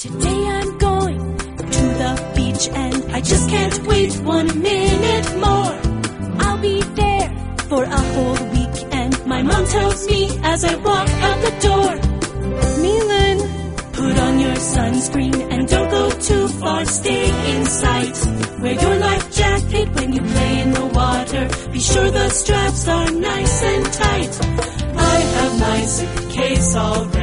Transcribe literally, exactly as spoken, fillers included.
Today I'm going to the beach and I just can't wait one minute more. I'll be there for a whole week and my mom tells me as I walk out the door, Milan, put on your sunscreen and don't go too far, stay in sight. Wear your life jacket when you play in the water, be sure the straps are nice and tight. I have my suitcase all ready.